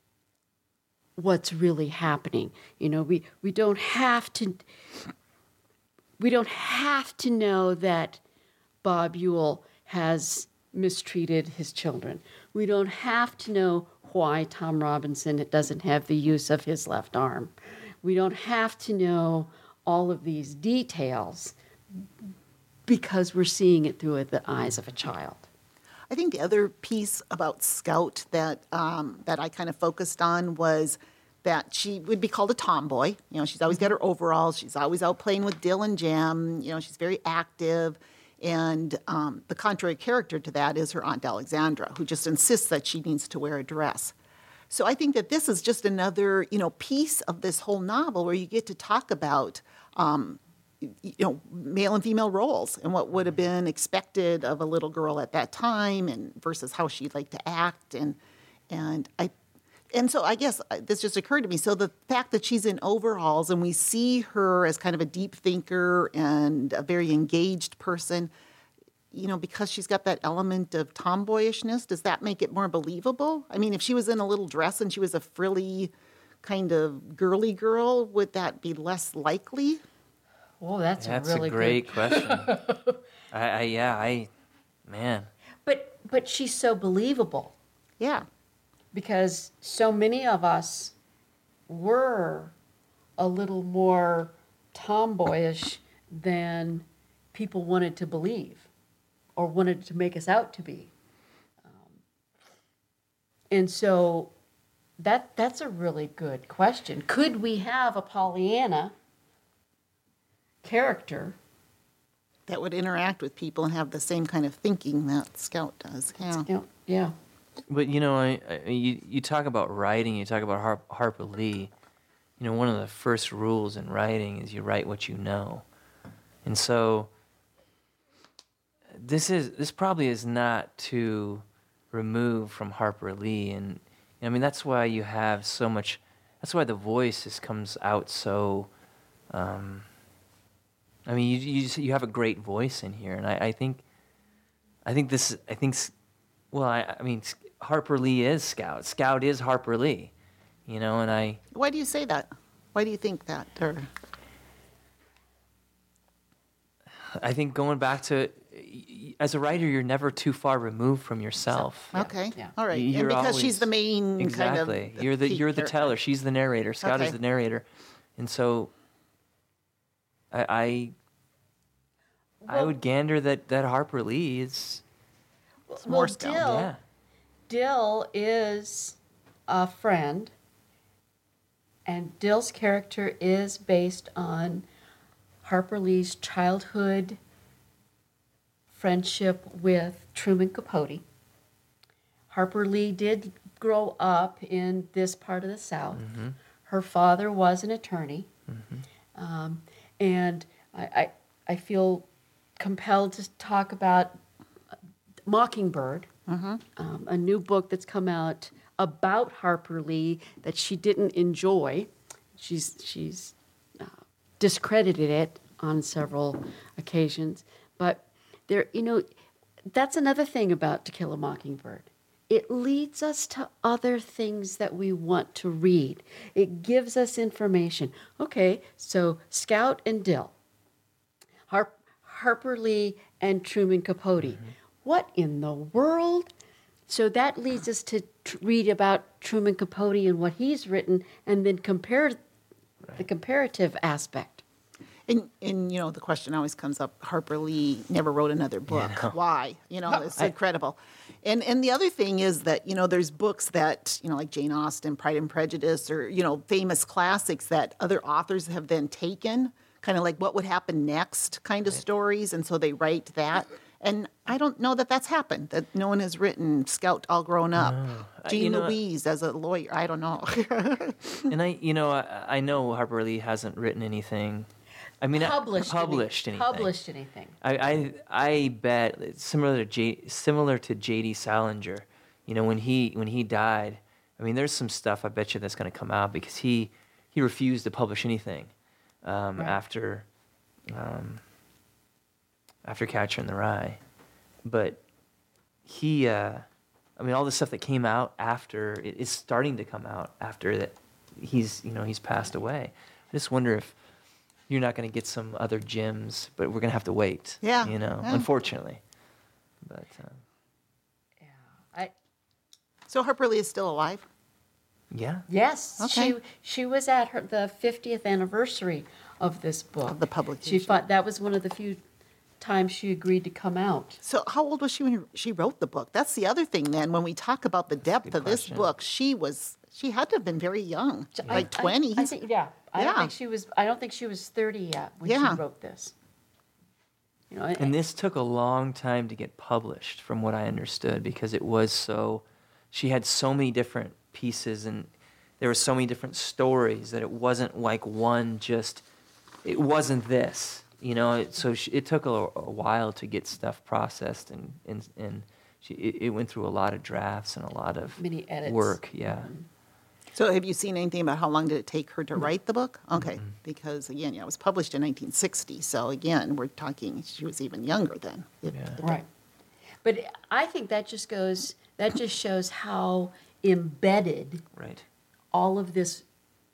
what's really happening. You know, we we don't have to we don't have to know that Bob Ewell has mistreated his children. We don't have to know why Tom Robinson doesn't have the use of his left arm. We don't have to know all of these details because we're seeing it through the eyes of a child. I think the other piece about Scout that um, that I kind of focused on was that she would be called a tomboy. You know, she's always got her overalls. She's always out playing with Dill and Jam. You know, she's very active. And um, the contrary character to that is her Aunt Alexandra, who just insists that she needs to wear a dress. So I think that this is just another, you know, piece of this whole novel where you get to talk about, um, you know, male and female roles and what would have been expected of a little girl at that time, and versus how she'd like to act, and and I. And so I guess this just occurred to me. So the fact that she's in overalls and we see her as kind of a deep thinker and a very engaged person, you know, because she's got that element of tomboyishness, does that make it more believable? I mean, if she was in a little dress and she was a frilly kind of girly girl, would that be less likely? Oh, that's, That's a really a great good. question. I, I yeah, I man. But but she's so believable. Yeah. Because so many of us were a little more tomboyish than people wanted to believe or wanted to make us out to be. Um, and so that that's a really good question. Could we have a Pollyanna character That would interact with people and have the same kind of thinking that Scout does. Yeah. you know, yeah. But you know, I, I, you you talk about writing. You talk about Harp, Harper Lee. You know, one of the first rules in writing is you write what you know, and so this is this probably is not too removed from Harper Lee, and I mean that's why you have so much. That's why the voice just comes out so. Um, I mean, you you just, you have a great voice in here, and I, I think, I think this I think. Well, I, I mean, Harper Lee is Scout. Scout is Harper Lee, you know, and I... Why do you say that? Why do you think that? Or... I think going back to... as a writer, you're never too far removed from yourself. Okay, Yeah. all right. You're And because she's always- the main exactly. kind of. you're the peak you're the character. teller. She's the narrator. Scott Okay. is the narrator, and so I I, I Well- would gander that that Harper Lee is more well, Scout. Dill, yeah. Dill is a friend, and Dill's character is based on Harper Lee's childhood friendship with Truman Capote. Harper Lee did grow up in this part of the South. Her father was an attorney, um, and I, I, I feel compelled to talk about Mockingbird, um, a new book that's come out about Harper Lee that she didn't enjoy. She's she's uh, discredited it on several occasions, but there, you know, that's another thing about To Kill a Mockingbird. It leads us to other things that we want to read. It gives us information. Okay, so Scout and Dill, Harp, Harper Lee and Truman Capote. What in the world? So that leads us to tr- read about Truman Capote and what he's written, and then compare the comparative aspect. And, and, you know, the question always comes up, Harper Lee never wrote another book. no. Why? You know, it's incredible. And and the other thing is that, you know, there's books that, you know, like Jane Austen, Pride and Prejudice, or, you know, famous classics that other authors have then taken, kind of like what would happen next kind of stories, and so they write that. And I don't know that that's happened, that no one has written Scout All Grown Up, Uh, Jean you know, Louise as a lawyer, I don't know. And I, you know, I, I know Harper Lee hasn't written anything. I mean, Published, I, published any, anything. Published anything. I, I, I bet it's similar to J, similar to J D Salinger. You know, when he when he died, I mean, there's some stuff I bet you that's going to come out because he he refused to publish anything um, Right. after um, after Catcher in the Rye, but he, uh, I mean, all the stuff that came out after it is starting to come out after that. He's you know he's passed away. I just wonder if you're not going to get some other gems, but we're going to have to wait. Yeah, You know, yeah. unfortunately. But um, Yeah. I, So Harper Lee is still alive? yeah, yes. Okay. She she was at her the fiftieth anniversary of this book. Of the She publication. thought that was one of the few times she agreed to come out. So how old was she when she wrote the book? That's the other thing then, when we talk about the depth good of this question. book, she was, she had to have been very young, I- like twenties. I, I think, yeah. I don't Yeah. think she was. I don't think she was thirty yet when Yeah. she wrote this. You know, and this took a long time to get published, from what I understood, because it was so. She had so many different pieces, and there were so many different stories that it wasn't like one just. It wasn't this, you know. It, so she, it took a, a while to get stuff processed, and and and she it, it went through a lot of drafts and a lot of Many edits. work. Yeah. So have you seen anything about how long did it take her to write the book? Okay, because again, yeah, it was published in nineteen sixty. So again, we're talking, she was even younger then. If- Yeah. if- right. But I think that just goes. That just shows how embedded Right. all of this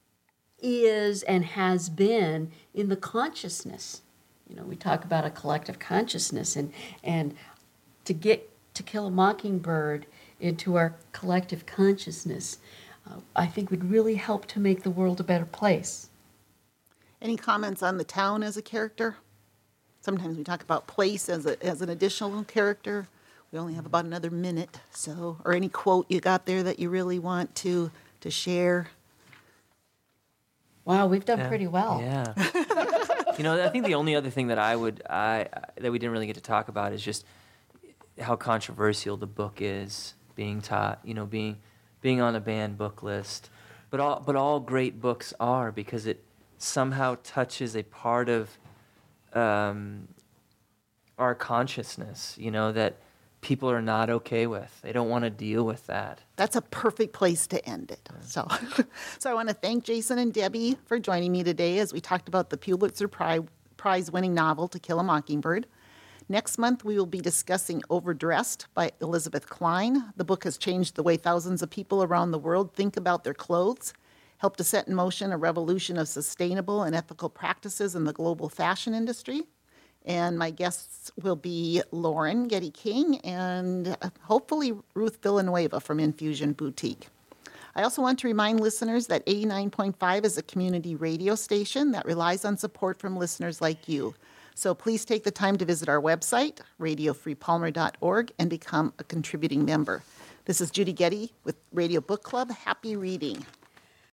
is and has been in the consciousness. You know, we talk about a collective consciousness, and and to get To Kill a Mockingbird into our collective consciousness, uh, I think would really help to make the world a better place. Any comments on the town as a character? Sometimes we talk about place as a, as an additional character. We only have about another minute, so, or any quote you got there that you really want to, to share? Wow, we've done Yeah. pretty well. Yeah. You know, I think the only other thing that I would I that we didn't really get to talk about is just how controversial the book is being taught. You know, being being on a banned book list, but all but all great books are, because it somehow touches a part of um, our consciousness. You know, that people are not okay with. They don't want to deal with that. That's a perfect place to end it. So, so I want to thank Jason and Debbie for joining me today as we talked about the Pulitzer Pri- Prize-winning novel To Kill a Mockingbird. Next month, we will be discussing Overdressed by Elizabeth Klein. The book has changed the way thousands of people around the world think about their clothes, helped to set in motion a revolution of sustainable and ethical practices in the global fashion industry. And my guests will be Lauren Getty King and uh, hopefully Ruth Villanueva from Infusion Boutique. I also want to remind listeners that eighty-nine point five is a community radio station that relies on support from listeners like you. So please take the time to visit our website, radio free palmer dot org, and become a contributing member. This is Judy Getty with Radio Book Club. Happy reading.